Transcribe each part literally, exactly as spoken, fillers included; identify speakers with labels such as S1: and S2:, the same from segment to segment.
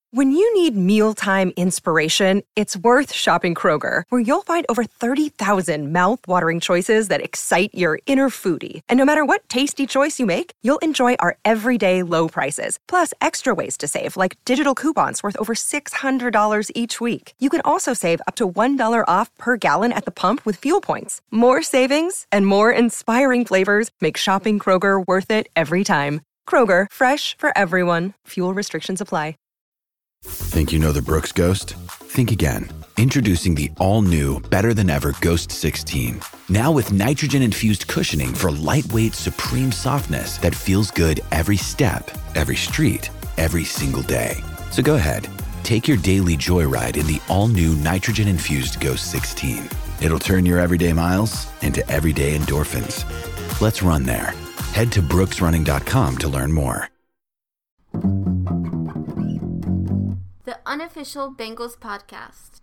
S1: When you need mealtime inspiration, it's worth shopping Kroger, where you'll find over thirty thousand mouth-watering choices that excite your inner foodie. And no matter what tasty choice you make, you'll enjoy our everyday low prices, plus extra ways to save, like digital coupons worth over six hundred dollars each week. You can also save up to one dollar off per gallon at the pump with fuel points. More savings and more inspiring flavors make shopping Kroger worth it every time. Kroger, fresh for everyone. Fuel restrictions apply.
S2: Think you know the Brooks Ghost? Think again. Introducing the all-new, better-than-ever Ghost sixteen. Now with nitrogen-infused cushioning for lightweight, supreme softness that feels good every step, every street, every single day. So go ahead, take your daily joyride in the all-new nitrogen-infused Ghost sixteen. It'll turn your everyday miles into everyday endorphins. Let's run there. Head to brooks running dot com to learn more.
S3: The Unofficial Bengals Podcast.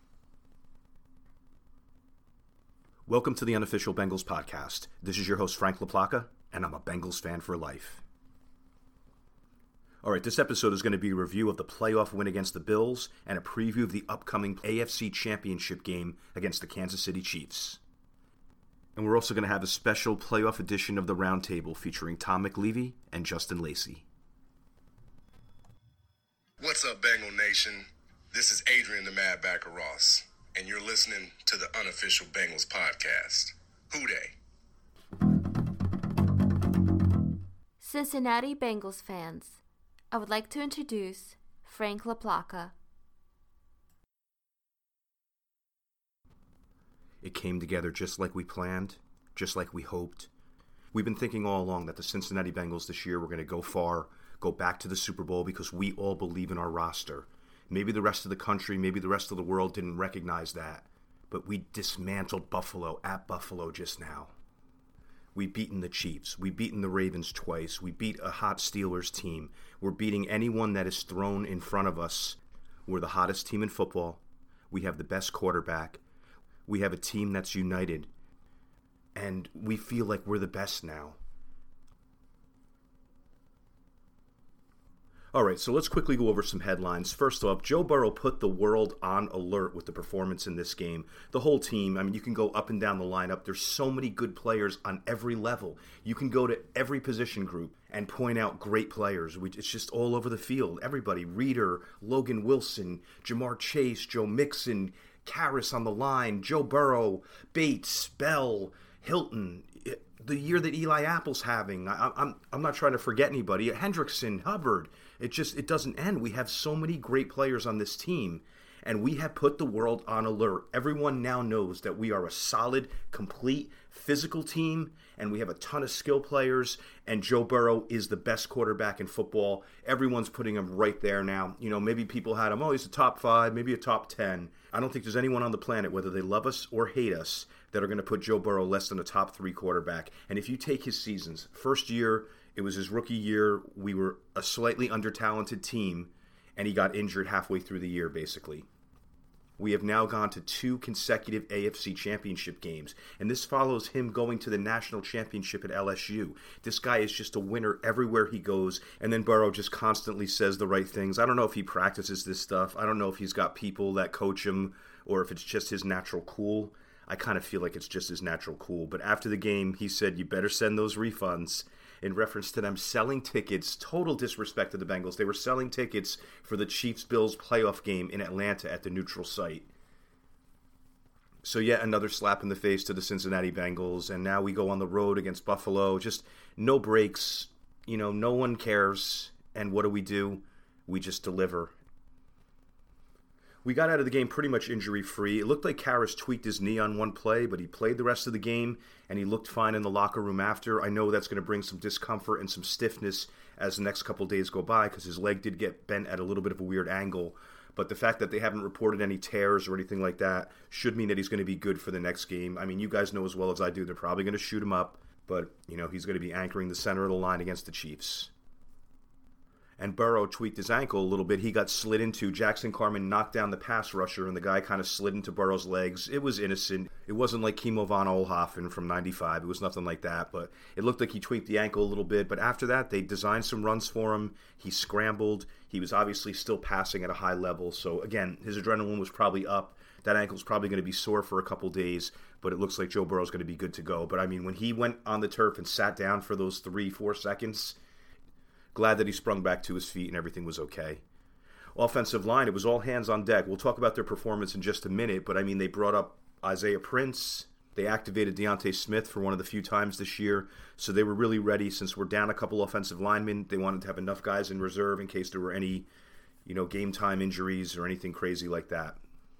S4: Welcome to the Unofficial Bengals Podcast. This is your host, Frank LaPlaca, and I'm a Bengals fan for life. All right, this episode is going to be a review of the playoff win against the Bills and a preview of the upcoming A F C Championship game against the Kansas City Chiefs. And we're also going to have a special playoff edition of the Roundtable featuring Tom McLeavy and Justin Lacey.
S5: What's up, Bengal Nation? This is Adrian the Mad Backer Ross, and you're listening to the Unofficial Bengals Podcast. Who dey?
S3: Cincinnati Bengals fans, I would like to introduce Frank LaPlaca.
S4: It came together just like we planned, just like we hoped. We've been thinking all along that the Cincinnati Bengals this year were going to go far, go back to the Super Bowl because we all believe in our roster. Maybe the rest of the country, maybe the rest of the world didn't recognize that, but we dismantled Buffalo at Buffalo just now. We've beaten the Chiefs. We've beaten the Ravens twice. We beat a hot Steelers team. We're beating anyone that is thrown in front of us. We're the hottest team in football. We have the best quarterback. We have a team that's united. And we feel like we're the best now. All right, so let's quickly go over some headlines. First off, Joe Burrow put the world on alert with the performance in this game. The whole team, I mean, you can go up and down the lineup. There's so many good players on every level. You can go to every position group and point out great players. It's just all over the field. Everybody, Reeder, Logan Wilson, Jamar Chase, Joe Mixon, Karras on the line, Joe Burrow, Bates, Bell, Hilton, the year that Eli Apple's having. I, I'm I'm not trying to forget anybody. Hendrickson, Hubbard. It just, it doesn't end. We have so many great players on this team, and we have put the world on alert. Everyone now knows that we are a solid, complete, physical team, and we have a ton of skill players, and Joe Burrow is the best quarterback in football. Everyone's putting him right there now. You know, maybe people had him, oh, he's a top five, maybe a top ten. I don't think there's anyone on the planet, whether they love us or hate us, that are going to put Joe Burrow less than a top three quarterback. And if you take his seasons, first year, it was his rookie year. We were a slightly under-talented team, and he got injured halfway through the year, basically. We have now gone to two consecutive A F C championship games, and this follows him going to the national championship at L S U. This guy is just a winner everywhere he goes, and then Burrow just constantly says the right things. I don't know if he practices this stuff. I don't know if he's got people that coach him or if it's just his natural cool. I kind of feel like it's just his natural cool. But after the game, he said, you better send those refunds, in reference to them selling tickets. Total disrespect to the Bengals. They were selling tickets for the Chiefs-Bills playoff game in Atlanta at the neutral site. So yet another slap in the face to the Cincinnati Bengals, and now we go on the road against Buffalo. Just no breaks. You know, no one cares. And what do we do? We just deliver. We got out of the game pretty much injury-free. It looked like Karras tweaked his knee on one play, but he played the rest of the game, and he looked fine in the locker room after. I know that's going to bring some discomfort and some stiffness as the next couple days go by, because his leg did get bent at a little bit of a weird angle. But the fact that they haven't reported any tears or anything like that should mean that he's going to be good for the next game. I mean, you guys know as well as I do, they're probably going to shoot him up, but, you know, he's going to be anchoring the center of the line against the Chiefs. and Burrow tweaked his ankle a little bit. He got slid into. Jackson Carman knocked down the pass rusher, and the guy kind of slid into Burrow's legs. It was innocent. It wasn't like Kimo von Oelhoffen from ninety-five. It was nothing like that, but it looked like he tweaked the ankle a little bit. But after that, they designed some runs for him. He scrambled. He was obviously still passing at a high level. So, again, his adrenaline was probably up. That ankle's probably going to be sore for a couple days, but it looks like Joe Burrow's going to be good to go. But, I mean, when he went on the turf and sat down for those three, four seconds, glad that he sprung back to his feet and everything was okay. Offensive line, it was all hands on deck. We'll talk about their performance in just a minute, but, I mean, they brought up Isaiah Prince. They activated Deontay Smith for one of the few times this year, so they were really ready. Since we're down a couple offensive linemen, they wanted to have enough guys in reserve in case there were any, you know, game-time injuries or anything crazy like that.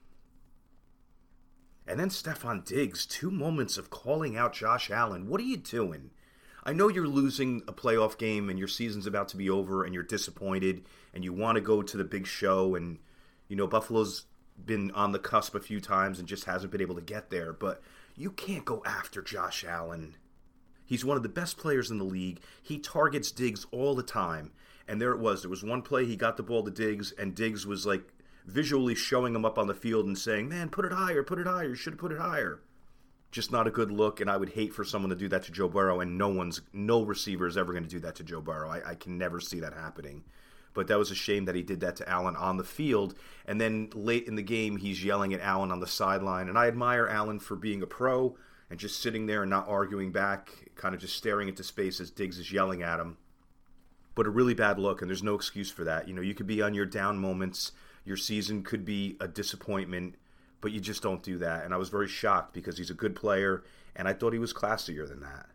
S4: And then Stefon Diggs, two moments of calling out Josh Allen. What are you doing? I know you're losing a playoff game and your season's about to be over and you're disappointed and you want to go to the big show, and, you know, Buffalo's been on the cusp a few times and just hasn't been able to get there, but you can't go after Josh Allen. He's one of the best players in the league. He targets Diggs all the time, and there it was. There was one play, he got the ball to Diggs, and Diggs was like visually showing him up on the field and saying, man, put it higher, put it higher, you should have put it higher. Just not a good look, and I would hate for someone to do that to Joe Burrow, and no one's, no receiver is ever going to do that to Joe Burrow. I, I can never see that happening. But that was a shame that he did that to Allen on the field, and then late in the game, he's yelling at Allen on the sideline, and I admire Allen for being a pro and just sitting there and not arguing back, kind of just staring into space as Diggs is yelling at him. But a really bad look, and there's no excuse for that. You know, you could be on your down moments, your season could be a disappointment, but you just don't do that. And I was very shocked because he's a good player, and I thought he was classier than that.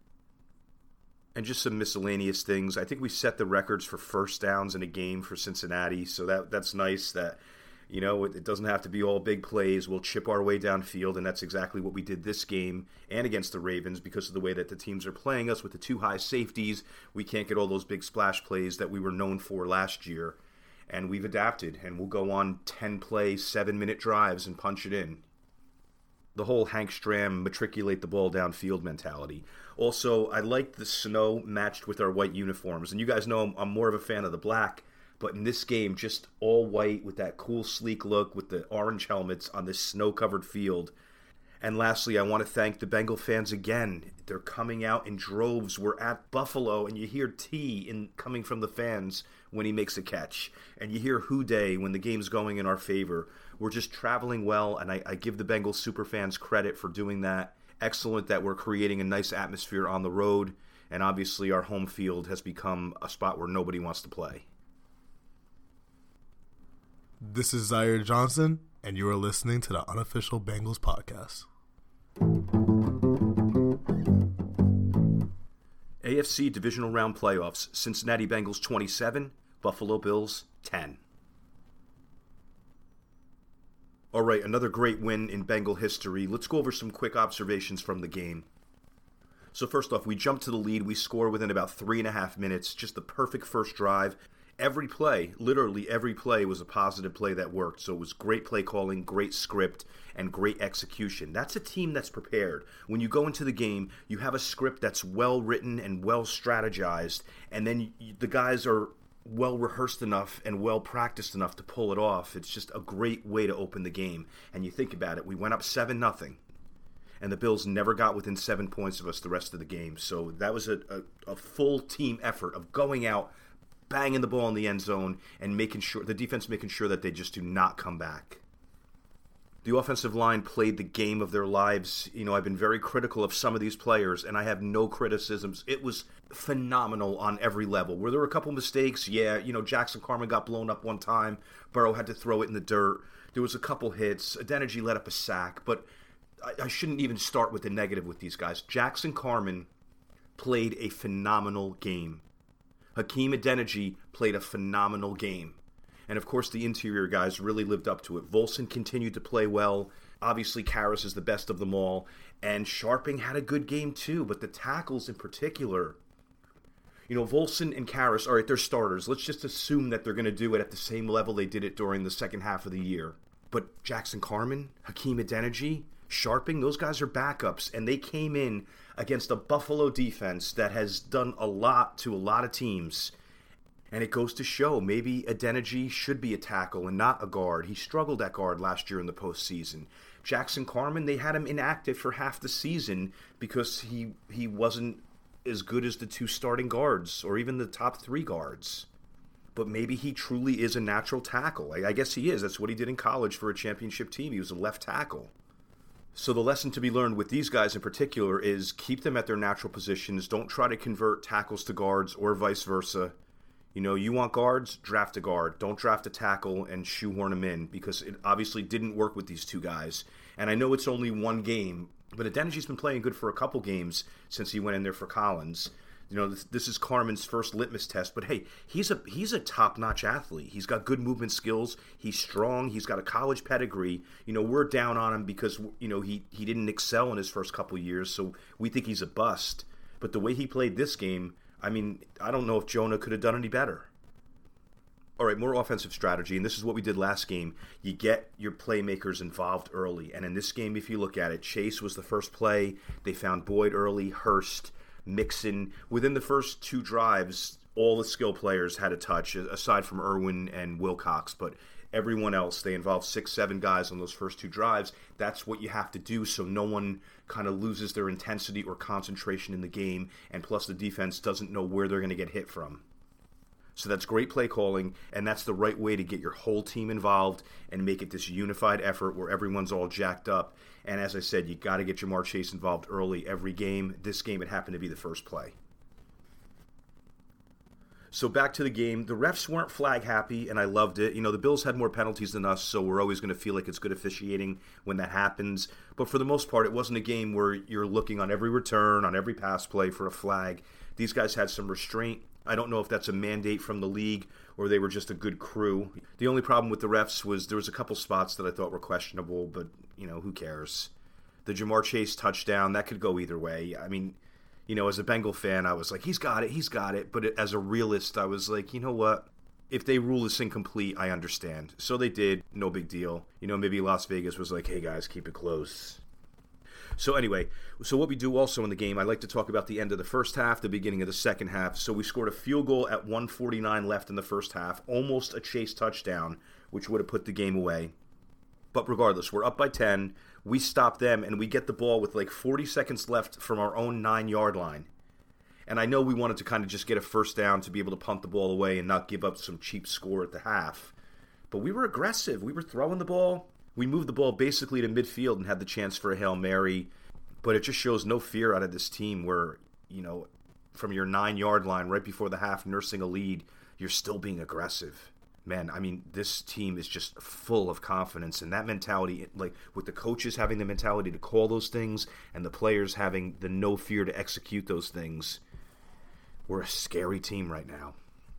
S4: And just some miscellaneous things. I think we set the records for first downs in a game for Cincinnati, so that that's nice that, you know, it, it doesn't have to be all big plays. We'll chip our way downfield, and that's exactly what we did this game and against the Ravens because of the way that the teams are playing us with the two high safeties. We can't get all those big splash plays that we were known for last year. And we've adapted, and we'll go on ten-play, seven-minute drives and punch it in. The whole Hank Stram matriculate the ball downfield mentality. Also, I like the snow matched with our white uniforms. And you guys know I'm, I'm more of a fan of the black, but in this game, just all white with that cool, sleek look with the orange helmets on this snow-covered field. And lastly, I want to thank the Bengal fans again. They're coming out in droves. We're at Buffalo, and you hear T in coming from the fans when he makes a catch. And you hear Houday when the game's going in our favor. We're just traveling well, and I, I give the Bengals super fans credit for doing that. Excellent that we're creating a nice atmosphere on the road, and obviously our home field has become a spot where nobody wants to play.
S6: This is Zaire Johnson, and you are listening to the Unofficial Bengals Podcast.
S4: A F C Divisional Round Playoffs, Cincinnati Bengals twenty-seven, Buffalo Bills ten. All right, another great win in Bengal history. Let's go over some quick observations from the game. So first off, we jump to the lead. We score within about three and a half minutes. Just the perfect first drive. Every play, literally every play, was a positive play that worked. So it was great play calling, great script, and great execution. That's a team that's prepared. When you go into the game, you have a script that's well written and well strategized, and then you, the guys are well rehearsed enough and well practiced enough to pull it off. It's just a great way to open the game. And you think about it, we went up seven nothing, and the Bills never got within seven points of us the rest of the game. So that was a, a, a full team effort of going out, banging the ball in the end zone, and making sure the defense making sure that they just do not come back. The offensive line played the game of their lives. You know, I've been very critical of some of these players, and I have no criticisms. It was phenomenal on every level. Were there a couple mistakes? Yeah, you know, Jackson Carman got blown up one time. Burrow had to throw it in the dirt. There was a couple hits. Adeniji let up a sack, but I, I shouldn't even start with the negative with these guys. Jackson Carman played a phenomenal game. Hakeem Adeniji played a phenomenal game. And, of course, the interior guys really lived up to it. Volson continued to play well. Obviously, Karras is the best of them all. And Sharping had a good game, too. But the tackles in particular, you know, Volson and Karras, all right, they're starters. Let's just assume that they're going to do it at the same level they did it during the second half of the year. But Jackson Carman, Hakeem Adeniji, Sharping, those guys are backups. And they came in against a Buffalo defense that has done a lot to a lot of teams. And it goes to show maybe Adeniji should be a tackle and not a guard. He struggled at guard last year in the postseason. Jackson Carman, they had him inactive for half the season because he he wasn't as good as the two starting guards or even the top three guards. But maybe he truly is a natural tackle. I, I guess he is. That's what he did in college for a championship team. He was a left tackle. So the lesson to be learned with these guys in particular is keep them at their natural positions. Don't try to convert tackles to guards or vice versa. You know, you want guards, draft a guard. Don't draft a tackle and shoehorn them in because it obviously didn't work with these two guys. And I know it's only one game, but Adeniji's been playing good for a couple games since he went in there for Collins. You know, this, this is Carman's first litmus test, but hey, he's a he's a top-notch athlete. He's got good movement skills. He's strong. He's got a college pedigree. You know, we're down on him because, you know, he, he didn't excel in his first couple years, so we think he's a bust. But the way he played this game, I mean, I don't know if Jonah could have done any better. All right, more offensive strategy, and this is what we did last game. You get your playmakers involved early, and in this game, if you look at it, Chase was the first play. They found Boyd early, Hurst, Mixon. Within the first two drives, all the skill players had a touch, aside from Irwin and Wilcox, but everyone else, they involved six, seven guys on those first two drives. That's what you have to do so no one kind of loses their intensity or concentration in the game, and plus the defense doesn't know where they're going to get hit from. So that's great play calling, and that's the right way to get your whole team involved and make it this unified effort where everyone's all jacked up. And as I said, you got to get Ja'Marr Chase involved early every game. This game, it happened to be the first play. So back to the game. The refs weren't flag happy, and I loved it. You know, the Bills had more penalties than us, so we're always going to feel like it's good officiating when that happens. But for the most part, it wasn't a game where you're looking on every return, on every pass play for a flag. These guys had some restraint. I don't know if that's a mandate from the league or they were just a good crew. The only problem with the refs was there was a couple spots that I thought were questionable, but, you know, who cares? The Ja'Marr Chase touchdown, that could go either way. I mean, you know, as a Bengal fan, I was like, he's got it, he's got it. But as a realist, I was like, you know what? If they rule this incomplete, I understand. So they did, no big deal. You know, maybe Las Vegas was like, hey guys, keep it close. So anyway, so what we do also in the game, I like to talk about the end of the first half, the beginning of the second half. So we scored a field goal at one forty-nine left in the first half, almost a Chase touchdown, which would have put the game away. But regardless, we're up by ten. We stop them, and we get the ball with like forty seconds left from our own nine-yard line. And I know we wanted to kind of just get a first down to be able to punt the ball away and not give up some cheap score at the half. But we were aggressive. We were throwing the ball. We moved the ball basically to midfield and had the chance for a Hail Mary. But it just shows no fear out of this team where, you know, from your nine-yard line right before the half, nursing a lead, you're still being aggressive. Man, I mean, this team is just full of confidence, and that mentality, like with the coaches having the mentality to call those things and the players having the no fear to execute those things, we're a scary team right now.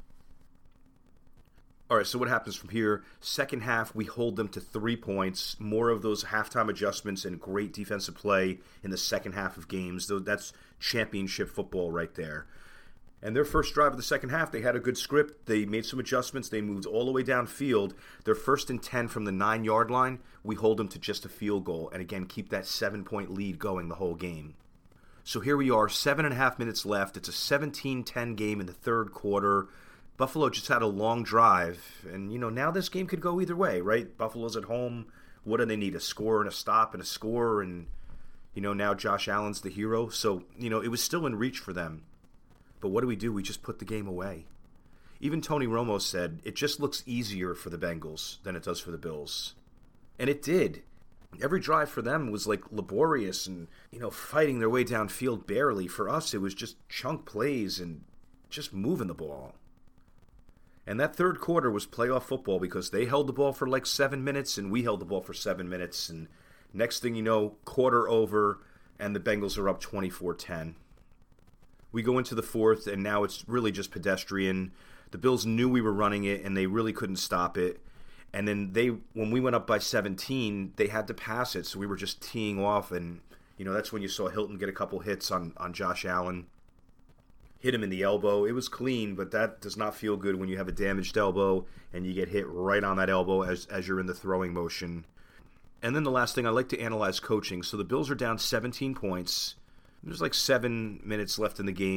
S4: All right, so what happens from here? Second half, we hold them to three points. More of those halftime adjustments and great defensive play in the second half of games. That's championship football right there. And their first drive of the second half, they had a good script. They made some adjustments. They moved all the way downfield. They're first and ten from the nine-yard line. We hold them to just a field goal. And again, keep that seven-point lead going the whole game. So here we are, seven and a half minutes left. It's a seventeen ten game in the third quarter. Buffalo just had a long drive, and, you know, now this game could go either way, right? Buffalo's at home. What do they need? A score and a stop and a score, and, you know, now Josh Allen's the hero. So, you know, it was still in reach for them. But what do we do? We just put the game away. Even Tony Romo said, it just looks easier for the Bengals than it does for the Bills. And it did. Every drive for them was, like, laborious and, you know, fighting their way downfield barely. For us, it was just chunk plays and just moving the ball. And that third quarter was playoff football because they held the ball for like seven minutes and we held the ball for seven minutes. And next thing you know, quarter over and the Bengals are up twenty-four ten. We go into the fourth and now it's really just pedestrian. The Bills knew we were running it and they really couldn't stop it. And then they, when we went up by seventeen, they had to pass it. So we were just teeing off and, you know, that's when you saw Hilton get a couple hits on, on Josh Allen. Hit him in the elbow. It was clean, but that does not feel good when you have a damaged elbow and you get hit right on that elbow as, as you're in the throwing motion. And then the last thing, I like to analyze coaching. So the Bills are down seventeen points. There's like seven minutes left in the game.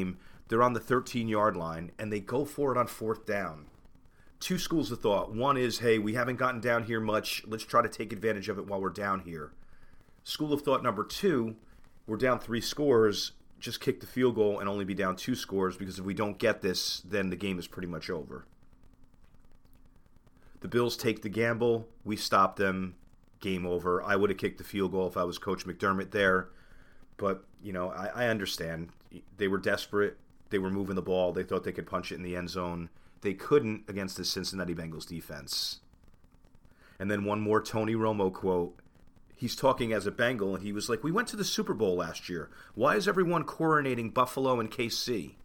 S4: They're on the thirteen-yard line, and they go for it on fourth down. Two schools of thought. One is, hey, we haven't gotten down here much. Let's try to take advantage of it while we're down here. School of thought number two, we're down three scores. Just kick the field goal and only be down two scores, because if we don't get this, then the game is pretty much over. The Bills take the gamble. We stop them. Game over. I would have kicked the field goal if I was Coach McDermott there. But, you know, I, I understand. They were desperate. They were moving the ball. They thought they could punch it in the end zone. They couldn't against the Cincinnati Bengals defense. And then one more Tony Romo quote. He's talking as a Bengal, and he was like, we went to the Super Bowl last year. Why is everyone coronating Buffalo and K C?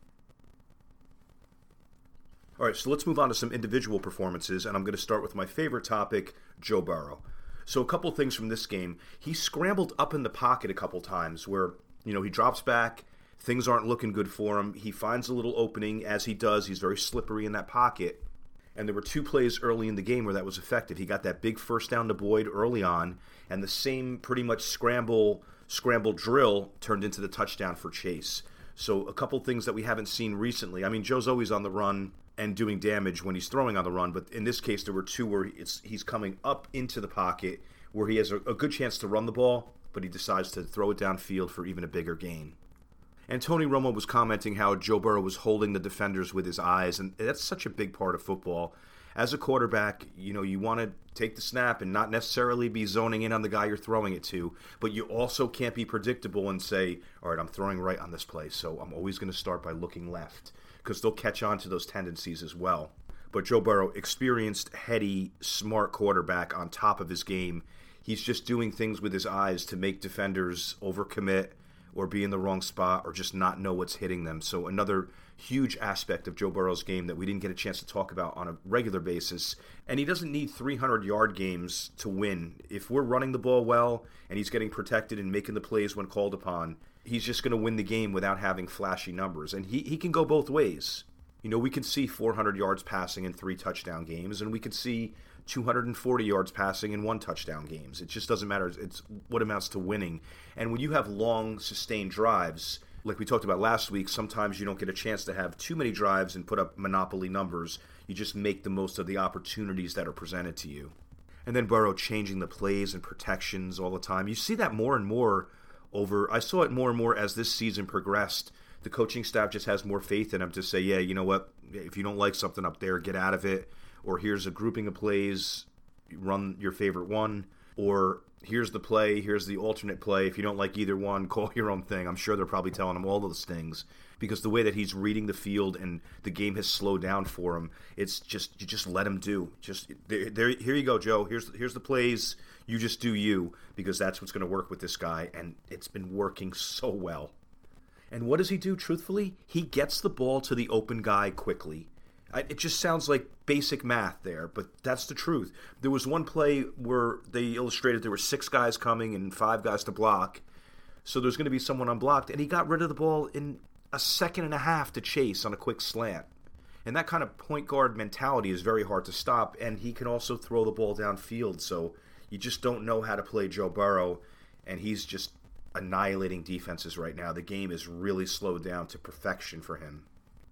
S4: All right, so let's move on to some individual performances, and I'm going to start with my favorite topic, Joe Burrow. So a couple things from this game. He scrambled up in the pocket a couple times where, you know, he drops back. Things aren't looking good for him. He finds a little opening. As he does, he's very slippery in that pocket. And there were two plays early in the game where that was effective. He got that big first down to Boyd early on, and the same pretty much scramble, scramble drill turned into the touchdown for Chase. So a couple things that we haven't seen recently. I mean, Joe's always on the run and doing damage when he's throwing on the run, but in this case there were two where it's, he's coming up into the pocket where he has a, a good chance to run the ball, but he decides to throw it downfield for even a bigger gain. And Tony Romo was commenting how Joe Burrow was holding the defenders with his eyes, and that's such a big part of football. As a quarterback, you know, you want to take the snap and not necessarily be zoning in on the guy you're throwing it to, but you also can't be predictable and say, all right, I'm throwing right on this play, so I'm always going to start by looking left, because they'll catch on to those tendencies as well. But Joe Burrow, experienced, heady, smart quarterback on top of his game, he's just doing things with his eyes to make defenders overcommit or be in the wrong spot or just not know what's hitting them. So another huge aspect of Joe Burrow's game that we didn't get a chance to talk about on a regular basis. And he doesn't need three hundred yard games to win. If we're running the ball well and he's getting protected and making the plays when called upon, he's just going to win the game without having flashy numbers. And he, he can go both ways. You know, we can see four hundred yards passing in three touchdown games, and we can see two hundred forty yards passing in one touchdown games. It just doesn't matter. It's what amounts to winning. And when you have long, sustained drives, like we talked about last week, sometimes you don't get a chance to have too many drives and put up monopoly numbers. You just make the most of the opportunities that are presented to you. And then Burrow changing the plays and protections all the time. You see that more and more over, I saw it more and more as this season progressed. The coaching staff just has more faith in him to say, yeah, you know what, if you don't like something up there, get out of it. Or here's a grouping of plays, run your favorite one. Or here's the play, here's the alternate play. If you don't like either one, call your own thing. I'm sure they're probably telling him all those things. Because the way that he's reading the field and the game has slowed down for him, it's just, you just let him do. Just there, there here you go, Joe. Here's here's the plays. You just do you, because that's what's going to work with this guy. And it's been working so well. And what does he do, truthfully? He gets the ball to the open guy quickly. It just sounds like basic math there, but that's the truth. There was one play where they illustrated there were six guys coming and five guys to block, so there's going to be someone unblocked, and he got rid of the ball in a second and a half to Chase on a quick slant. And that kind of point guard mentality is very hard to stop, and he can also throw the ball downfield, so you just don't know how to play Joe Burrow, and he's just annihilating defenses right now. The game is really slowed down to perfection for him.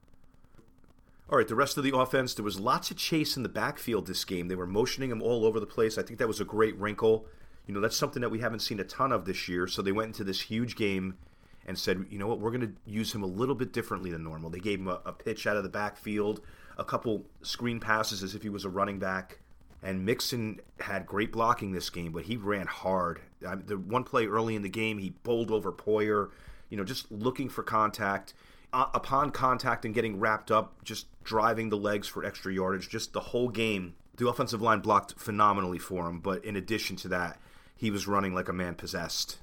S4: All right, the rest of the offense, there was lots of chase in the backfield this game. They were motioning him all over the place. I think that was a great wrinkle. You know, that's something that we haven't seen a ton of this year. So they went into this huge game and said, you know what, we're going to use him a little bit differently than normal. They gave him a, a pitch out of the backfield, a couple screen passes as if he was a running back. And Mixon had great blocking this game, but he ran hard. I mean, the one play early in the game, he bowled over Poyer, you know, just looking for contact. Uh, upon contact and getting wrapped up, just driving the legs for extra yardage, just the whole game. The offensive line blocked phenomenally for him, but in addition to that, he was running like a man possessed.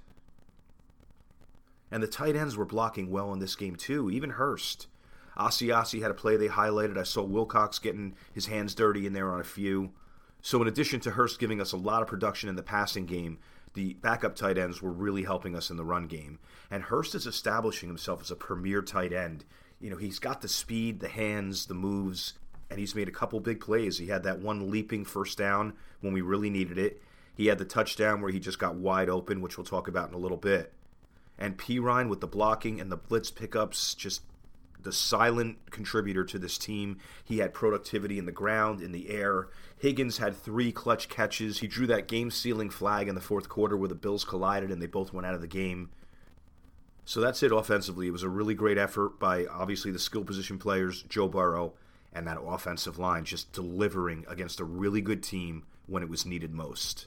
S4: And the tight ends were blocking well in this game too, even Hurst. Asiasi had a play they highlighted. I saw Wilcox getting his hands dirty in there on a few. So in addition to Hurst giving us a lot of production in the passing game, the backup tight ends were really helping us in the run game. And Hurst is establishing himself as a premier tight end. You know, he's got the speed, the hands, the moves, and he's made a couple big plays. He had that one leaping first down when we really needed it. He had the touchdown where he just got wide open, which we'll talk about in a little bit. And Perine with the blocking and the blitz pickups, just the silent contributor to this team. He had productivity in the ground, in the air. Higgins had three clutch catches. He drew that game-sealing flag in the fourth quarter where the Bills collided and they both went out of the game. So that's it offensively. It was a really great effort by, obviously, the skill position players, Joe Burrow, and that offensive line just delivering against a really good team when it was needed most.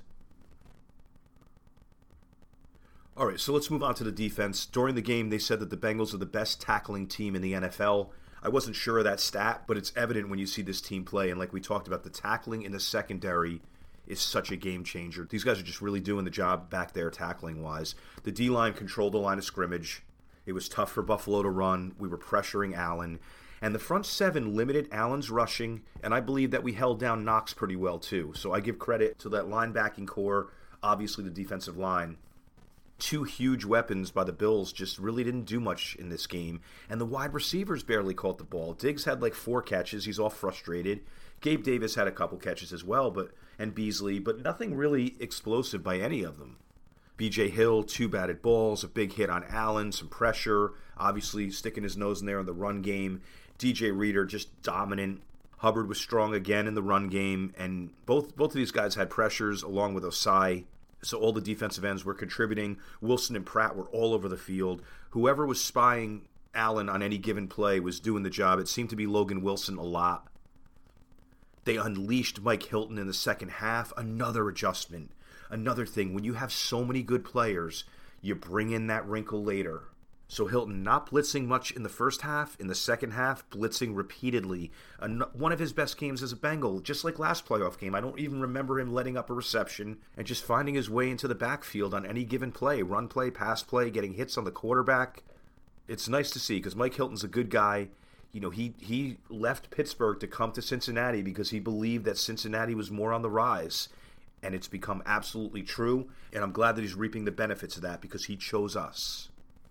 S4: All right, so let's move on to the defense. During the game, they said that the Bengals are the best tackling team in the N F L. I wasn't sure of that stat, but it's evident when you see this team play. And like we talked about, the tackling in the secondary is such a game changer. These guys are just really doing the job back there tackling-wise. The D-line controlled the line of scrimmage. It was tough for Buffalo to run. We were pressuring Allen. And the front seven limited Allen's rushing, and I believe that we held down Knox pretty well too. So I give credit to that linebacking core, obviously the defensive line. Two huge weapons by the Bills just really didn't do much in this game. And the wide receivers barely caught the ball. Diggs had like four catches. He's all frustrated. Gabe Davis had a couple catches as well, but and Beasley, but nothing really explosive by any of them. B J Hill, two batted balls, a big hit on Allen, some pressure, obviously sticking his nose in there in the run game. D J Reader just dominant. Hubbard was strong again in the run game, and both both of these guys had pressures along with Osai. So all the defensive ends were contributing. Wilson and Pratt were all over the field. Whoever was spying Allen on any given play was doing the job. It seemed to be Logan Wilson a lot. They unleashed Mike Hilton in the second half. Another adjustment. Another thing, when you have so many good players, you bring in that wrinkle later. So Hilton not blitzing much in the first half. In the second half, blitzing repeatedly. One of his best games as a Bengal, just like last playoff game. I don't even remember him letting up a reception and just finding his way into the backfield on any given play. Run play, pass play, getting hits on the quarterback. It's nice to see because Mike Hilton's a good guy. You know, he, he left Pittsburgh to come to Cincinnati because he believed that Cincinnati was more on the rise. And it's become absolutely true. And I'm glad that he's reaping the benefits of that because he chose us.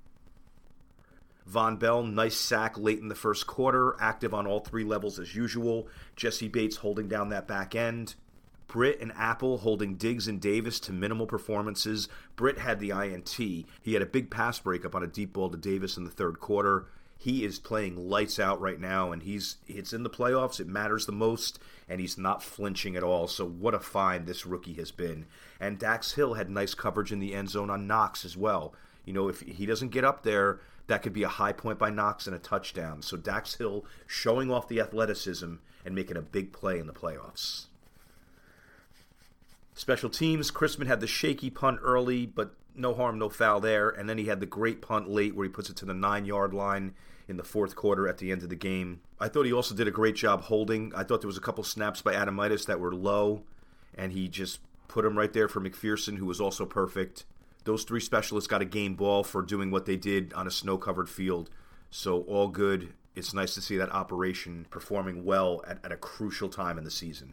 S4: Von Bell, nice sack late in the first quarter, active on all three levels as usual. Jesse Bates holding down that back end. Britt and Apple holding Diggs and Davis to minimal performances. Britt had the I N T. He had a big pass breakup on a deep ball to Davis in the third quarter. He is playing lights out right now, and he's it's in the playoffs. It matters the most, and he's not flinching at all. So what a find this rookie has been. And Dax Hill had nice coverage in the end zone on Knox as well. You know, if he doesn't get up there, that could be a high point by Knox and a touchdown. So Dax Hill showing off the athleticism and making a big play in the playoffs. Special teams, Chrisman had the shaky punt early, but no harm, no foul there. And then he had the great punt late where he puts it to the nine-yard line in the fourth quarter at the end of the game. I thought he also did a great job holding. I thought there was a couple snaps by Adamitis that were low, and he just put them right there for McPherson, who was also perfect. Those three specialists got a game ball for doing what they did on a snow-covered field. So all good. It's nice to see that operation performing well at, at a crucial time in the season.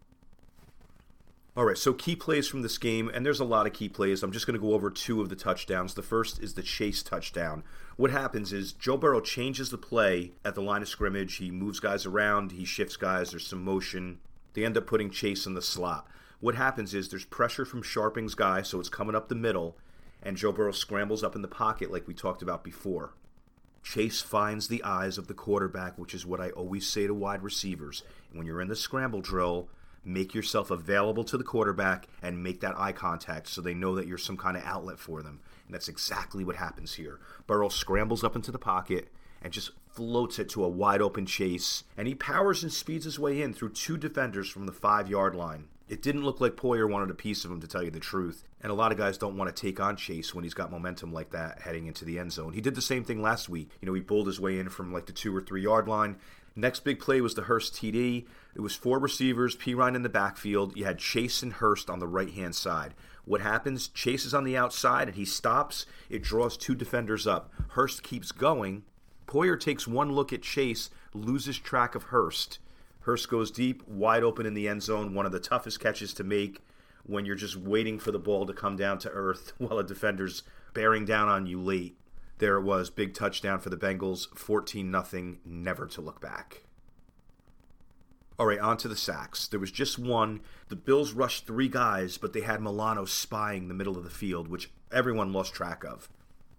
S4: All right, so key plays from this game, and there's a lot of key plays. I'm just going to go over two of the touchdowns. The first is the Chase touchdown. What happens is Joe Burrow changes the play at the line of scrimmage. He moves guys around. He shifts guys. There's some motion. They end up putting Chase in the slot. What happens is there's pressure from Sharping's guy, so it's coming up the middle, and Joe Burrow scrambles up in the pocket like we talked about before. Chase finds the eyes of the quarterback, which is what I always say to wide receivers. When you're in the scramble drill, make yourself available to the quarterback and make that eye contact so they know that you're some kind of outlet for them. And that's exactly what happens here. Burrow scrambles up into the pocket and just floats it to a wide-open Chase, and he powers and speeds his way in through two defenders from the five-yard line. It didn't look like Poyer wanted a piece of him, to tell you the truth. And a lot of guys don't want to take on Chase when he's got momentum like that heading into the end zone. He did the same thing last week. You know, he bulled his way in from like the two or three yard line. Next big play was the Hurst T D. It was four receivers, Pirine in the backfield. You had Chase and Hurst on the right-hand side. What happens? Chase is on the outside and he stops. It draws two defenders up. Hurst keeps going. Poyer takes one look at Chase, loses track of Hurst. Hurst goes deep, wide open in the end zone, one of the toughest catches to make when you're just waiting for the ball to come down to earth while a defender's bearing down on you late. There it was, big touchdown for the Bengals, fourteen nothing, never to look back. All right, on to the sacks. There was just one. The Bills rushed three guys, but they had Milano spying the middle of the field, which everyone lost track of.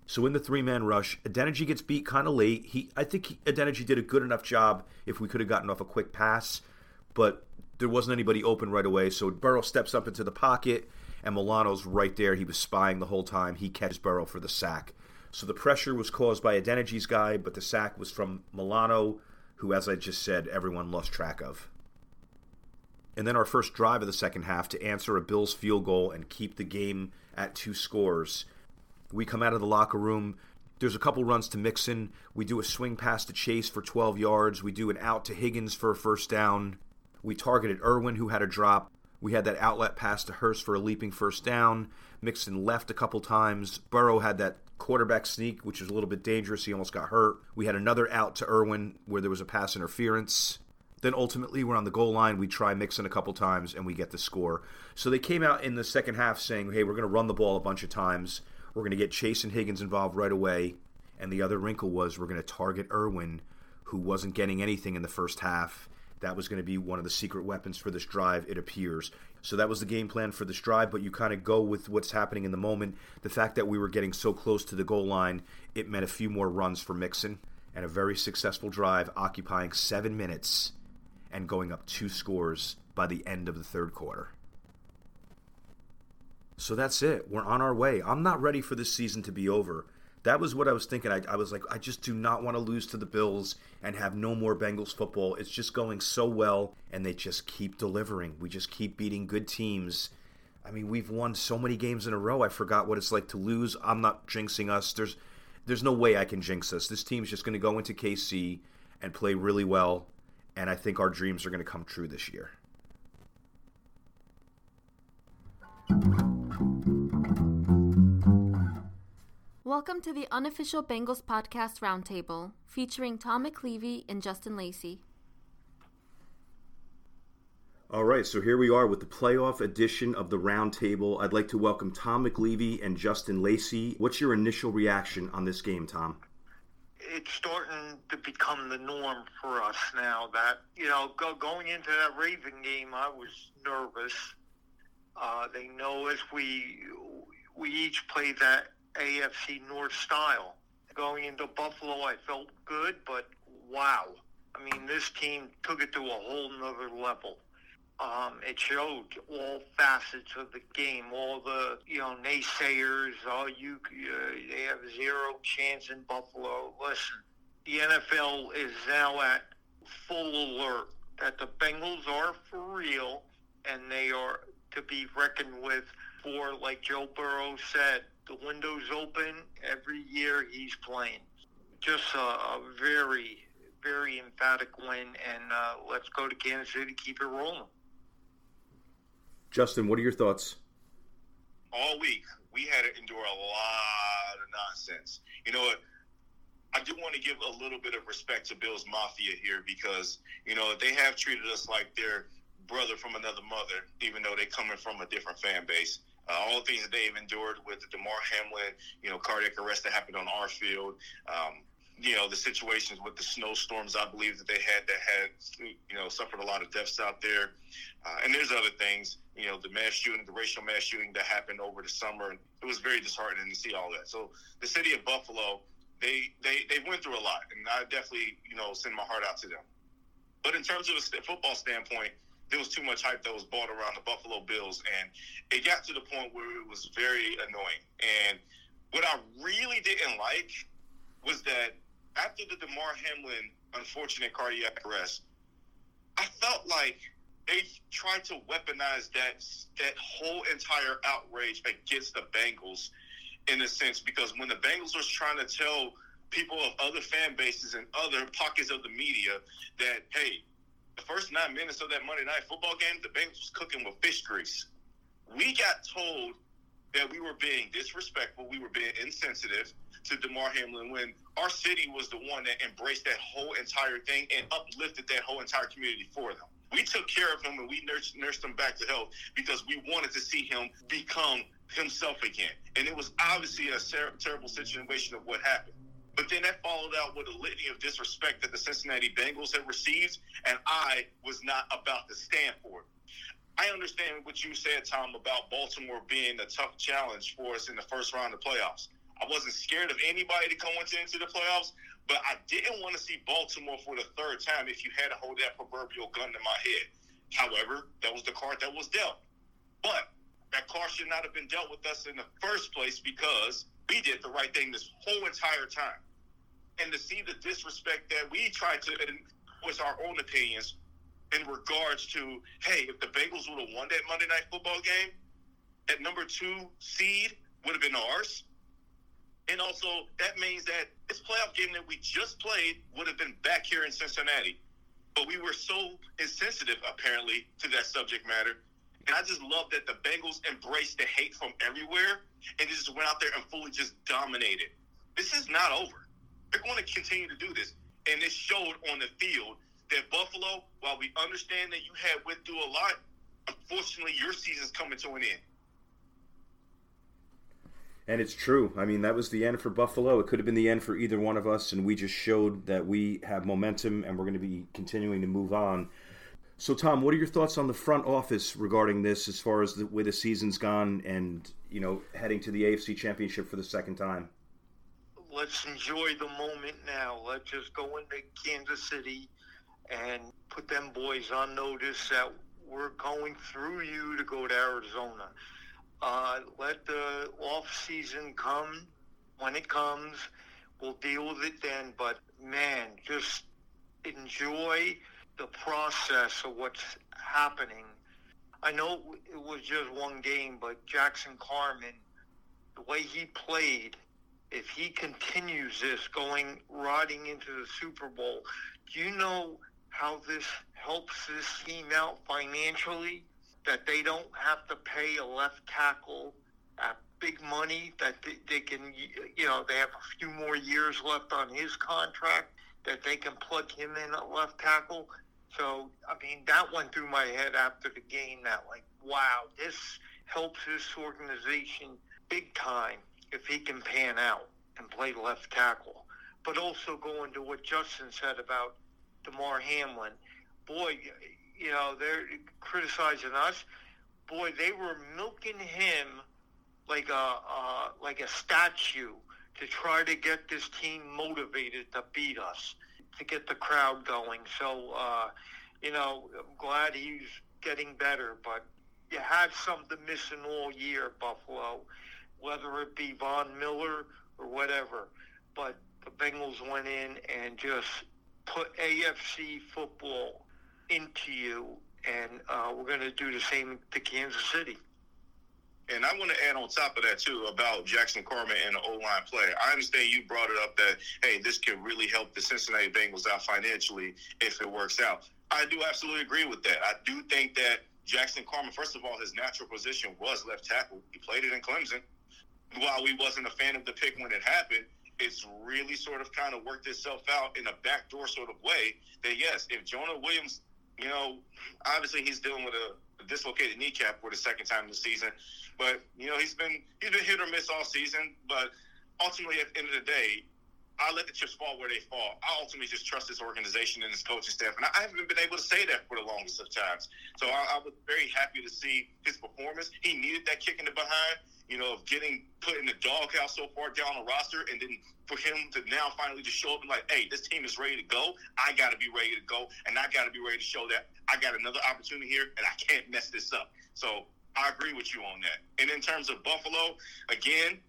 S4: So in the three-man rush, Adeniji gets beat kind of late. He, I think he, Adeniji did a good enough job if we could have gotten off a quick pass, but there wasn't anybody open right away. So Burrow steps up into the pocket, and Milano's right there. He was spying the whole time. He catches Burrow for the sack. So the pressure was caused by Adeniji's guy, but the sack was from Milano, who, as I just said, everyone lost track of. And then our first drive of the second half to answer a Bills field goal and keep the game at two scores. We come out of the locker room. There's a couple runs to Mixon. We do a swing pass to Chase for twelve yards. We do an out to Higgins for a first down. We targeted Irwin, who had a drop. We had that outlet pass to Hurst for a leaping first down. Mixon left a couple times. Burrow had that quarterback sneak, which was a little bit dangerous. He almost got hurt. We had another out to Irwin where there was a pass interference. Then ultimately, we're on the goal line. We try Mixon a couple times, and we get the score. So they came out in the second half saying, hey, we're going to run the ball a bunch of times. We're going to get Chase and Higgins involved right away. And the other wrinkle was we're going to target Irwin, who wasn't getting anything in the first half. That was going to be one of the secret weapons for this drive, it appears. So that was the game plan for this drive, but you kind of go with what's happening in the moment. The fact that we were getting so close to the goal line, it meant a few more runs for Mixon, and a very successful drive occupying seven minutes and going up two scores by the end of the third quarter. So that's it. We're on our way. I'm not ready for this season to be over. That was what I was thinking. I, I was like, I just do not want to lose to the Bills and have no more Bengals football. It's just going so well, and they just keep delivering. We just keep beating good teams. I mean, we've won so many games in a row. I forgot what it's like to lose. I'm not jinxing us. There's there's no way I can jinx us. This team's just going to go into K C and play really well, and I think our dreams are going to come true this year.
S3: Welcome to the Unofficial Bengals Podcast Roundtable, featuring Tom McLeavy and Justin Lacey.
S4: All right, so here we are with the playoff edition of the Roundtable. I'd like to welcome Tom McLeavy and Justin Lacey. What's your initial reaction on this game, Tom?
S7: It's starting to become the norm for us now that, you know, go, going into that Raven game, I was nervous. Uh, they know as we we each play that A F C North style. Going into Buffalo, I felt good, but wow. I mean, this team took it to a whole nother level. Um, it showed all facets of the game, all the, you know, naysayers, oh, you, uh, they have zero chance in Buffalo. Listen, the N F L is now at full alert that the Bengals are for real, and they are to be reckoned with for, like Joe Burrow said, the window's open. Every year he's playing. Just a, a very, very emphatic win, and uh, let's go to Kansas City, keep it rolling.
S4: Justin, what are your thoughts?
S5: All week, we had to endure a lot of nonsense. You know what? I do want to give a little bit of respect to Bills Mafia here because, you know, they have treated us like their brother from another mother, even though they're coming from a different fan base. Uh, all the things that they've endured with the DeMar Hamlin, you know, cardiac arrest that happened on our field, um, you know, the situations with the snowstorms, I believe that they had that had, you know, suffered a lot of deaths out there. Uh, and there's other things, you know, the mass shooting, the racial mass shooting that happened over the summer. And it was very disheartening to see all that. So the city of Buffalo, they, they, they went through a lot. And I definitely, you know, send my heart out to them. But in terms of a football standpoint, there was too much hype that was bought around the Buffalo Bills. And it got to the point where it was very annoying. And what I really didn't like was that after the DeMar Hamlin unfortunate cardiac arrest, I felt like they tried to weaponize that that whole entire outrage against the Bengals in a sense, because when the Bengals was trying to tell people of other fan bases and other pockets of the media that, hey, the first nine minutes of that Monday Night Football game, the Bengals was cooking with fish grease. We got told that we were being disrespectful, we were being insensitive to DeMar Hamlin when our city was the one that embraced that whole entire thing and uplifted that whole entire community for them. We took care of him and we nursed, nursed him back to health because we wanted to see him become himself again. And it was obviously a ter- terrible situation of what happened. But then that followed out with a litany of disrespect that the Cincinnati Bengals had received, and I was not about to stand for it. I understand what you said, Tom, about Baltimore being a tough challenge for us in the first round of playoffs. I wasn't scared of anybody to go into, into the playoffs, but I didn't want to see Baltimore for the third time if you had to hold that proverbial gun to my head. However, that was the card that was dealt. But that card should not have been dealt with us in the first place because we did the right thing this whole entire time. And to see the disrespect that we tried to voice our own opinions in regards to, hey, if the Bengals would have won that Monday Night Football game, that number two seed would have been ours. And also, that means that this playoff game that we just played would have been back here in Cincinnati. But we were so insensitive, apparently, to that subject matter. And I just love that the Bengals embraced the hate from everywhere and just went out there and fully just dominated. This is not over. They're going to continue to do this. And it showed on the field that Buffalo, while we understand that you had went through a lot, unfortunately, your season's coming to an end.
S4: And it's true. I mean, that was the end for Buffalo. It could have been the end for either one of us, and we just showed that we have momentum and we're going to be continuing to move on. So, Tom, what are your thoughts on the front office regarding this as far as the way the season's gone and, you know, heading to the A F C Championship for the second time?
S7: Let's enjoy the moment now. Let's just go into Kansas City and put them boys on notice that we're going through you to go to Arizona. Uh, let the off-season come when it comes. We'll deal with it then. But, man, just enjoy the process of what's happening. I know it was just one game, but Jackson Carman, the way he played, if he continues this going, riding into the Super Bowl, do you know how this helps this team out financially? That they don't have to pay a left tackle at big money, that they, they can, you know, they have a few more years left on his contract, that they can plug him in at left tackle. So, I mean, that went through my head after the game, that like, wow, this helps this organization big time if he can pan out and play left tackle. But also going to what Justin said about DeMar Hamlin. Boy, you know, they're criticizing us. Boy, they were milking him like a uh, like a statue to try to get this team motivated to beat us, to get the crowd going. So, uh, you know, I'm glad he's getting better. But you had something missing all year, Buffalo, whether it be Von Miller or whatever. But the Bengals went in and just put A F C football into you, and uh, we're going to do the same to Kansas City.
S5: And I want to add on top of that, too, about Jackson Carman and the O-line play. I understand you brought it up that, hey, this can really help the Cincinnati Bengals out financially if it works out. I do absolutely agree with that. I do think that Jackson Carman, first of all, his natural position was left tackle. He played it in Clemson. While we wasn't a fan of the pick when it happened, it's really sort of kind of worked itself out in a backdoor sort of way that, yes, if Jonah Williams, you know, obviously he's dealing with a, a dislocated kneecap for the second time in the season. But, you know, he's been he's been hit or miss all season. But ultimately, at the end of the day, I let the chips fall where they fall. I ultimately just trust this organization and this coaching staff. And I haven't been able to say that for the longest of times. So I, I was very happy to see his performance. He needed that kick in the behind, you know, of getting put in the doghouse so far down the roster. And then for him to now finally just show up and like, hey, this team is ready to go. I got to be ready to go. And I got to be ready to show that I got another opportunity here and I can't mess this up. So I agree with you on that. And in terms of Buffalo, again,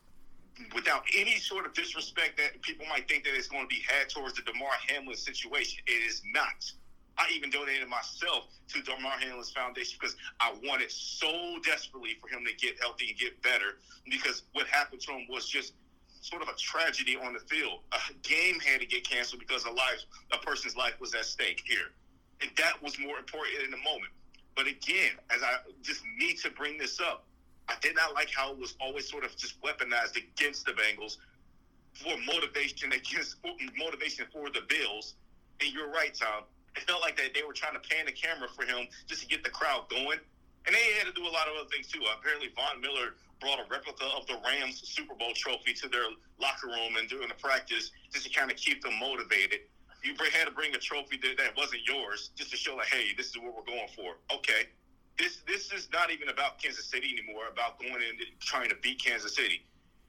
S5: without any sort of disrespect that people might think that it's going to be had towards the DeMar Hamlin situation, it is not. I even donated myself to DeMar Hamlin's foundation because I wanted so desperately for him to get healthy and get better, because what happened to him was just sort of a tragedy on the field. A game had to get canceled because a life, a person's life was at stake here. And that was more important in the moment. But again, as I just need to bring this up, I did not like how it was always sort of just weaponized against the Bengals for motivation against motivation for the Bills. And you're right, Tom. It felt like that they were trying to pan the camera for him just to get the crowd going. And they had to do a lot of other things, too. Apparently, Von Miller brought a replica of the Rams Super Bowl trophy to their locker room and during the practice just to kind of keep them motivated. You had to bring a trophy that, that wasn't yours just to show, like, hey, this is what we're going for. Okay. This this is not even about Kansas City anymore, about going in and trying to beat Kansas City.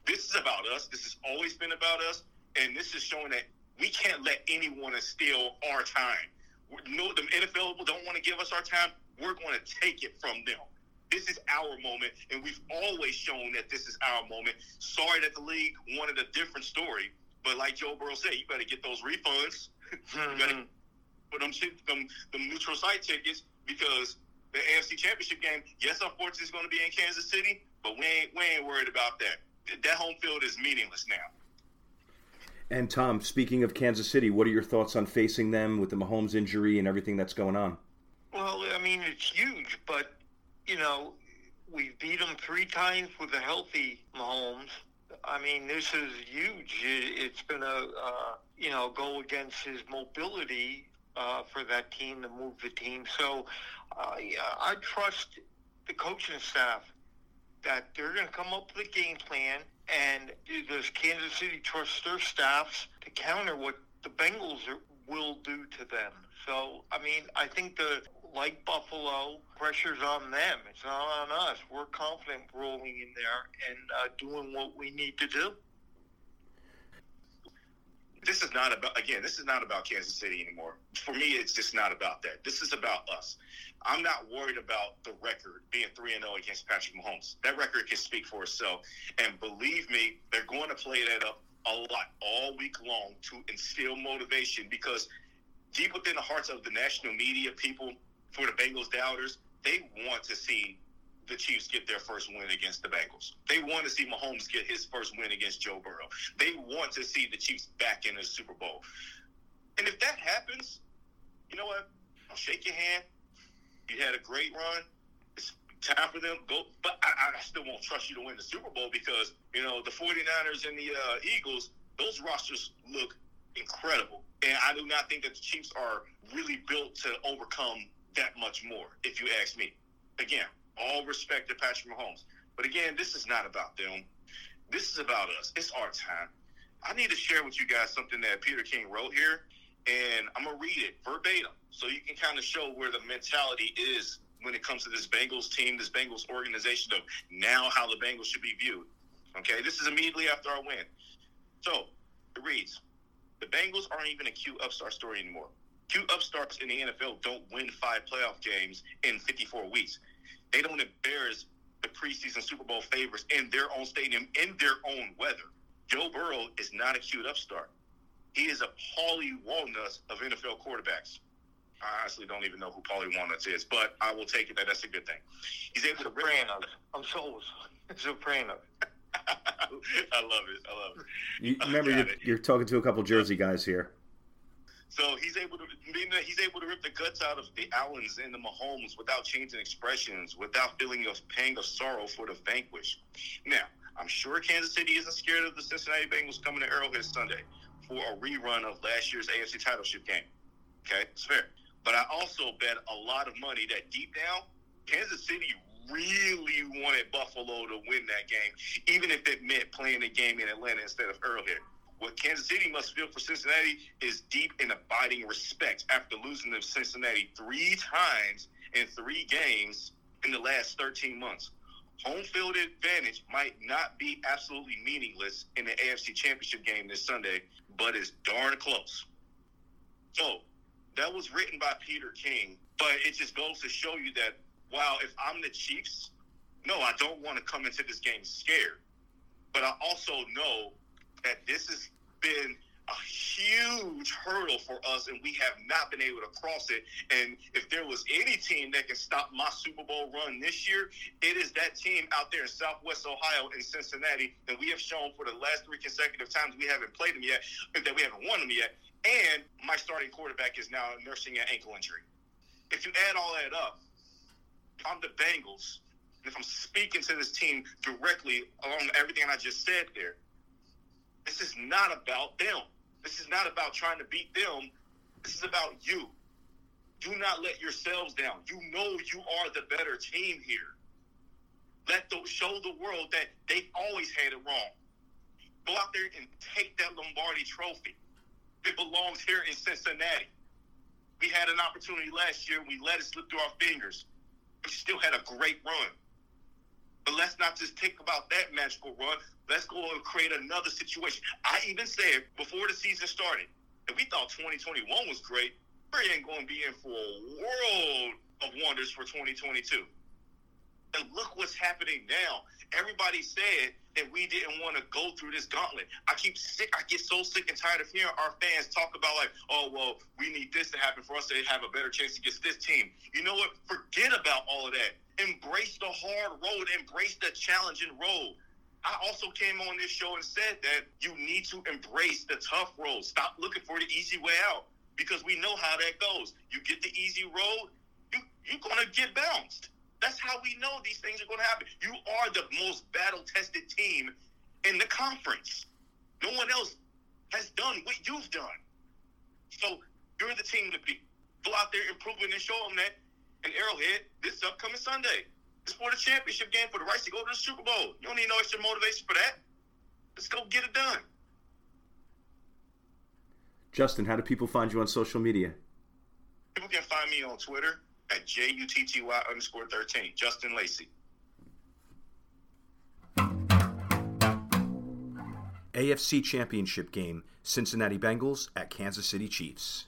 S5: This is about us. This has always been about us, and this is showing that we can't let anyone steal our time. No, the N F L don't want to give us our time. We're going to take it from them. This is our moment, and we've always shown that this is our moment. Sorry that the league wanted a different story, but like Joe Burrow said, you better get those refunds.
S7: Mm-hmm.
S5: You better put them, them, them neutral site tickets, because the A F C Championship game, yes, unfortunately, is going to be in Kansas City, but we ain't, we ain't worried about that. That home field is meaningless now.
S4: And Tom, speaking of Kansas City, what are your thoughts on facing them with the Mahomes injury and everything that's going on?
S7: Well, I mean, it's huge, but, you know, we beat them three times with a healthy Mahomes. I mean, this is huge. It's going to, uh, you know, go against his mobility uh, for that team to move the team. So uh, yeah, I trust the coaching staff that they're going to come up with a game plan, and does Kansas City trust their staffs to counter what the Bengals are, will do to them? So, I mean, I think the like Buffalo, pressure's on them. It's not on us. We're confident rolling in there and uh, doing what we need to do.
S5: This is not about, again, this is not about Kansas City anymore. For me, it's just not about that. This is about us. I'm not worried about the record being three and oh against Patrick Mahomes. That record can speak for itself. And believe me, they're going to play that up a lot all week long to instill motivation, because deep within the hearts of the national media, people, for the Bengals doubters, they want to see the Chiefs get their first win against the Bengals. They want to see Mahomes get his first win against Joe Burrow. They want to see the Chiefs back in the Super Bowl. And if that happens, you know what? I'll shake your hand. You had a great run. It's time for them to go. But I, I still won't trust you to win the Super Bowl, because, you know, the 49ers and the uh, Eagles, those rosters look incredible. And I do not think that the Chiefs are really built to overcome that much more, if you ask me. Again, all respect to Patrick Mahomes. But again, this is not about them. This is about us. It's our time. I need to share with you guys something that Peter King wrote here, and I'm going to read it verbatim so you can kind of show where the mentality is when it comes to this Bengals team, this Bengals organization, of now how the Bengals should be viewed. Okay, this is immediately after our win. So, it reads, the Bengals aren't even a cute upstart story anymore. Cute upstarts in the N F L don't win five playoff games in fifty-four weeks. They don't embarrass the preseason Super Bowl favorites in their own stadium, in their own weather. Joe Burrow is not a cute upstart. He is a Paulie Walnuts of N F L quarterbacks. I honestly don't even know who Paulie Walnuts is, but I will take it that that's a good thing. He's able to
S7: Sopranos. I'm so Sopranos.
S5: I love it. I love it.
S4: You, remember, you're, you're talking to a couple Jersey guys here.
S5: So he's able to he's able to rip the guts out of the Allens and the Mahomes without changing expressions, without feeling a pang of sorrow for the vanquished. Now, I'm sure Kansas City isn't scared of the Cincinnati Bengals coming to Arrowhead Sunday for a rerun of last year's A F C titleship game. Okay, it's fair. But I also bet a lot of money that deep down, Kansas City really wanted Buffalo to win that game, even if it meant playing the game in Atlanta instead of Arrowhead. What Kansas City must feel for Cincinnati is deep and abiding respect after losing to Cincinnati three times in three games in the last thirteen months. Home field advantage might not be absolutely meaningless in the A F C Championship game this Sunday, but it's darn close. So, that was written by Peter King, but it just goes to show you that, wow, if I'm the Chiefs, no, I don't want to come into this game scared. But I also know that this has been a huge hurdle for us, and we have not been able to cross it. And if there was any team that can stop my Super Bowl run this year, it is that team out there in Southwest Ohio in Cincinnati that we have shown for the last three consecutive times we haven't played them yet, that we haven't won them yet. And my starting quarterback is now nursing an ankle injury. If you add all that up, I'm the Bengals. If I'm speaking to this team directly along everything I just said there, this is not about them. This is not about trying to beat them. This is about you. Do not let yourselves down. You know you are the better team here. Let the, show the world that they've always had it wrong. Go out there and take that Lombardi trophy. It belongs here in Cincinnati. We had an opportunity last year. We let it slip through our fingers. We still had a great run. But let's not just think about that magical run. Let's go and create another situation. I even said before the season started, if we thought twenty twenty-one was great, we ain't going to be in for a world of wonders for twenty twenty-two. And look what's happening now. Everybody said that we didn't want to go through this gauntlet. I keep sick. I get so sick and tired of hearing our fans talk about like, oh, well, we need this to happen for us to have a better chance against this team. You know what? Forget about all of that. Embrace the hard road. Embrace the challenging road. I also came on this show and said that you need to embrace the tough road. Stop looking for the easy way out, because we know how that goes. You get the easy road, you, you're going to get bounced. That's how we know these things are going to happen. You are the most battle-tested team in the conference. No one else has done what you've done. So you're the team to beat. Go out there, improve it, and show them that in Arrowhead this upcoming Sunday. It's for the championship game, for the rights to go to the Super Bowl. You don't need no extra motivation for that. Let's go get it done.
S4: Justin, how do people find you on social media?
S5: People can find me on Twitter at J U T T Y underscore thirteen. Justin Lacey.
S4: A F C Championship game, Cincinnati Bengals at Kansas City Chiefs.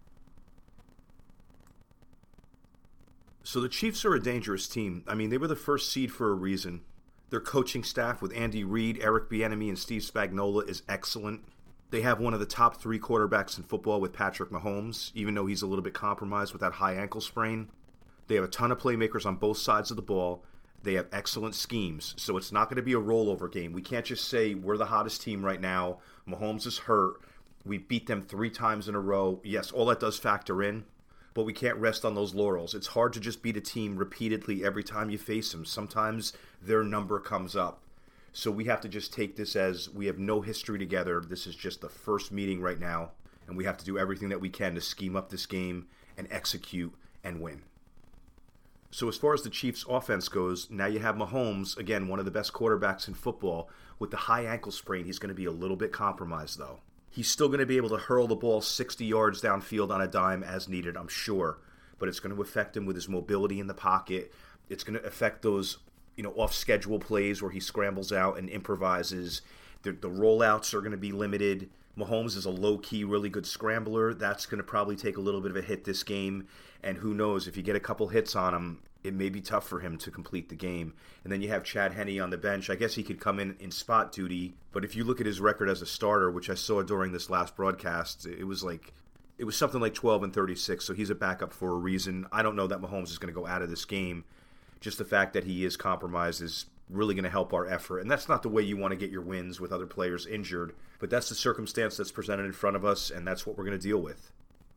S4: So the Chiefs are a dangerous team. I mean, they were the first seed for a reason. Their coaching staff with Andy Reid, Eric Bieniemy, and Steve Spagnuolo is excellent. They have one of the top three quarterbacks in football with Patrick Mahomes, even though he's a little bit compromised with that high ankle sprain. They have a ton of playmakers on both sides of the ball. They have excellent schemes, so it's not going to be a rollover game. We can't just say we're the hottest team right now. Mahomes is hurt. We beat them three times in a row. Yes, all that does factor in, but we can't rest on those laurels. It's hard to just beat a team repeatedly every time you face them. Sometimes their number comes up. So we have to just take this as we have no history together. This is just the first meeting right now, and we have to do everything that we can to scheme up this game and execute and win. So as far as the Chiefs' offense goes, now you have Mahomes, again, one of the best quarterbacks in football. With the high ankle sprain, he's going to be a little bit compromised, though. He's still going to be able to hurl the ball sixty yards downfield on a dime as needed, I'm sure. But it's going to affect him with his mobility in the pocket. It's going to affect those, you know, off-schedule plays where he scrambles out and improvises. The, the rollouts are going to be limited. Mahomes is a low-key, really good scrambler. That's going to probably take a little bit of a hit this game. And who knows, if you get a couple hits on him, it may be tough for him to complete the game. And then you have Chad Henne on the bench. I guess he could come in in spot duty. But if you look at his record as a starter, which I saw during this last broadcast, it was like it was something like twelve and thirty-six. So he's a backup for a reason. I don't know that Mahomes is going to go out of this game. Just the fact that he is compromised is really going to help our effort. And that's not the way you want to get your wins with other players injured. But that's the circumstance that's presented in front of us, and that's what we're going to deal with.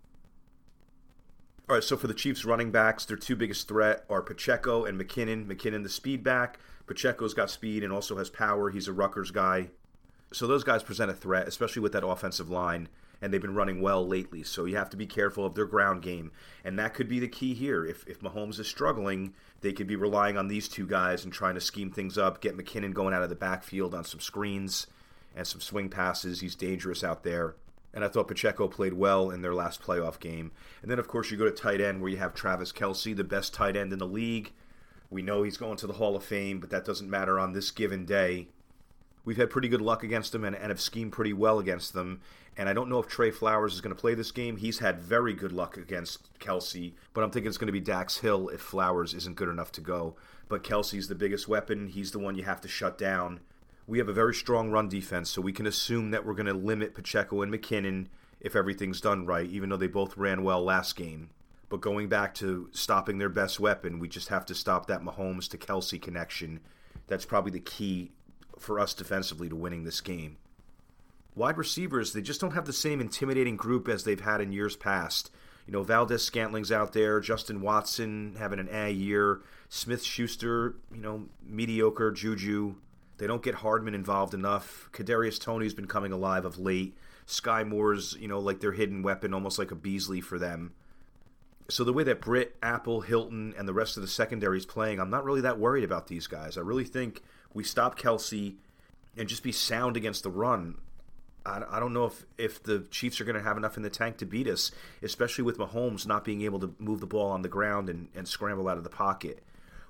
S4: All right, so for the Chiefs running backs, their two biggest threat are Pacheco and McKinnon. McKinnon, the speed back. Pacheco's got speed and also has power. He's a Rutgers guy. So those guys present a threat, especially with that offensive line, and they've been running well lately. So you have to be careful of their ground game, and that could be the key here. If if Mahomes is struggling, they could be relying on these two guys and trying to scheme things up, get McKinnon going out of the backfield on some screens and some swing passes. He's dangerous out there. And I thought Pacheco played well in their last playoff game. And then, of course, you go to tight end where you have Travis Kelce, the best tight end in the league. We know he's going to the Hall of Fame, but that doesn't matter on this given day. We've had pretty good luck against them and, and have schemed pretty well against them. And I don't know if Trey Flowers is going to play this game. He's had very good luck against Kelce, but I'm thinking it's going to be Dax Hill if Flowers isn't good enough to go. But Kelce's the biggest weapon. He's the one you have to shut down. We have a very strong run defense, so we can assume that we're going to limit Pacheco and McKinnon if everything's done right, even though they both ran well last game. But going back to stopping their best weapon, we just have to stop that Mahomes to Kelce connection. That's probably the key for us defensively to winning this game. Wide receivers, they just don't have the same intimidating group as they've had in years past. You know, Valdez-Scantling's out there, Justin Watson having an A year, Smith-Schuster, you know, mediocre, Juju. They don't get Hardman involved enough. Kadarius Toney's been coming alive of late. Sky Moore's, you know, like their hidden weapon, almost like a Beasley for them. So the way that Britt, Apple, Hilton, and the rest of the secondary is playing, I'm not really that worried about these guys. I really think we stop Kelce and just be sound against the run. I, I don't know if, if the Chiefs are going to have enough in the tank to beat us, especially with Mahomes not being able to move the ball on the ground and, and scramble out of the pocket.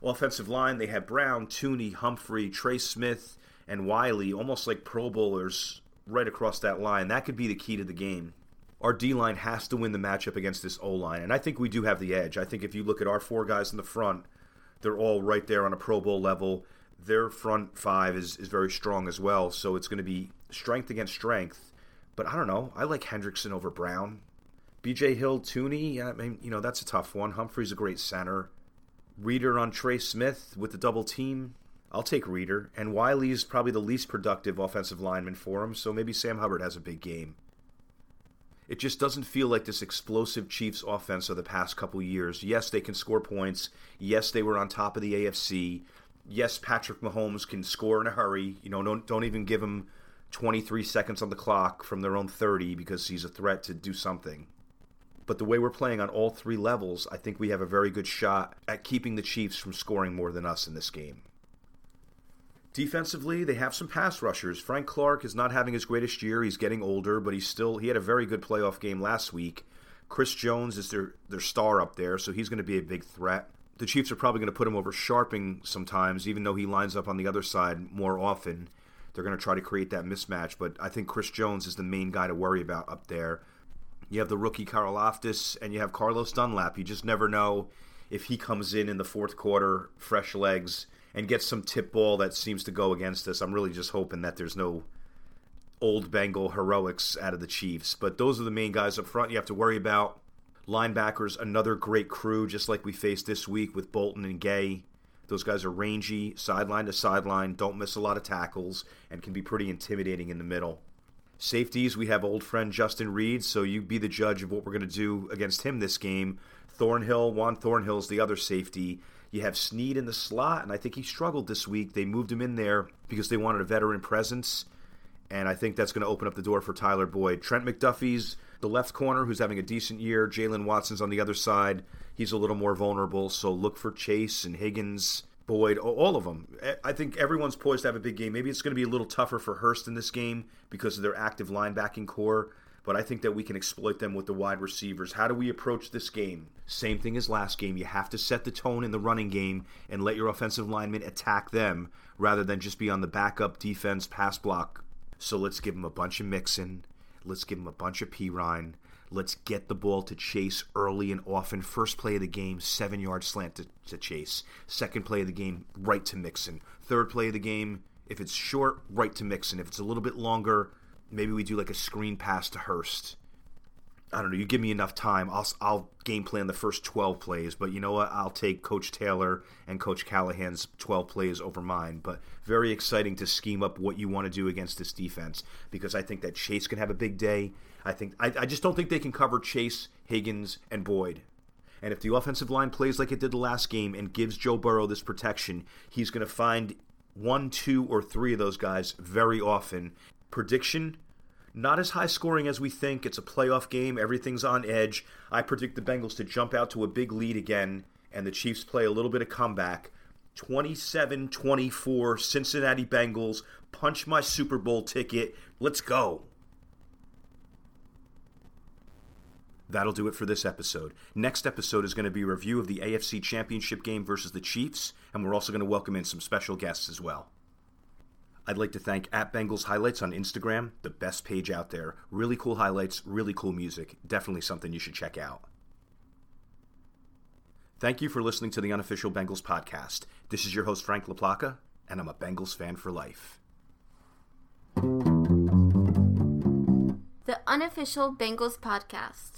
S4: Offensive line, they have Brown, Tooney, Humphrey, Trey Smith, and Wiley, almost like Pro Bowlers right across that line. That could be the key to the game. Our D-line has to win the matchup against this O-line, and I think we do have the edge. I think if you look at our four guys in the front, they're all right there on a Pro Bowl level. Their front five is, is very strong as well, so it's going to be strength against strength. But I don't know. I like Hendrickson over Brown. B J Hill, Tooney, I mean, you know, that's a tough one. Humphrey's a great center. Reader on Trey Smith with the double team. I'll take Reader. And Wiley's probably the least productive offensive lineman for him, so maybe Sam Hubbard has a big game. It just doesn't feel like this explosive Chiefs offense of the past couple years. Yes, they can score points. Yes, they were on top of the A F C. Yes, Patrick Mahomes can score in a hurry. You know, don't, don't even give him twenty-three seconds on the clock from their own thirty because he's a threat to do something. But the way we're playing on all three levels, I think we have a very good shot at keeping the Chiefs from scoring more than us in this game. Defensively, they have some pass rushers. Frank Clark is not having his greatest year. He's getting older, but he's still he had a very good playoff game last week. Chris Jones is their, their star up there, so he's going to be a big threat. The Chiefs are probably going to put him over Sharping sometimes, even though he lines up on the other side more often. They're going to try to create that mismatch, but I think Chris Jones is the main guy to worry about up there. You have the rookie Karlaftis, and you have Carlos Dunlap. You just never know if he comes in in the fourth quarter, fresh legs, and gets some tip ball that seems to go against us. I'm really just hoping that there's no old Bengal heroics out of the Chiefs. But those are the main guys up front you have to worry about. Linebackers, another great crew, just like we faced this week with Bolton and Gay. Those guys are rangy, sideline to sideline, don't miss a lot of tackles, and can be pretty intimidating in the middle. Safeties, we have old friend Justin Reed, so you be the judge of what we're going to do against him this game. Thornhill, Juan Thornhill's the other safety. You have Snead in the slot, and I think he struggled this week. They moved him in there because they wanted a veteran presence, and I think that's going to open up the door for Tyler Boyd. Trent McDuffie's the left corner who's having a decent year. Jalen Watson's on the other side. He's a little more vulnerable, so look for Chase and Higgins, Boyd, all of them. I think everyone's poised to have a big game. Maybe it's going to be a little tougher for Hurst in this game because of their active linebacking core, but I think that we can exploit them with the wide receivers. How do we approach this game? Same thing as last game. You have to set the tone in the running game and let your offensive linemen attack them rather than just be on the backup defense pass block. So let's give them a bunch of Mixon. Let's give them a bunch of Pirine. Let's get the ball to Chase early and often. First play of the game, seven-yard slant to, to Chase. Second play of the game, right to Mixon. Third play of the game, if it's short, right to Mixon. If it's a little bit longer, maybe we do like a screen pass to Hurst. I don't know, you give me enough time, I'll I'll game plan the first twelve plays, but you know what, I'll take Coach Taylor and Coach Callahan's twelve plays over mine, but very exciting to scheme up what you want to do against this defense, because I think that Chase can have a big day. I think I, I just don't think they can cover Chase, Higgins, and Boyd. And if the offensive line plays like it did the last game and gives Joe Burrow this protection, he's going to find one, two, or three of those guys very often. Prediction? Not as high scoring as we think. It's a playoff game. Everything's on edge. I predict the Bengals to jump out to a big lead again, and the Chiefs play a little bit of comeback. twenty-seven twenty-four, Cincinnati Bengals. Punch my Super Bowl ticket. Let's go. That'll do it for this episode. Next episode is going to be a review of the A F C Championship game versus the Chiefs, and we're also going to welcome in some special guests as well. I'd like to thank at Bengals Highlights on Instagram, the best page out there. Really cool highlights, really cool music. Definitely something you should check out. Thank you for listening to the Unofficial Bengals Podcast. This is your host, Frank LaPlaca, and I'm a Bengals fan for life.
S3: The Unofficial Bengals Podcast.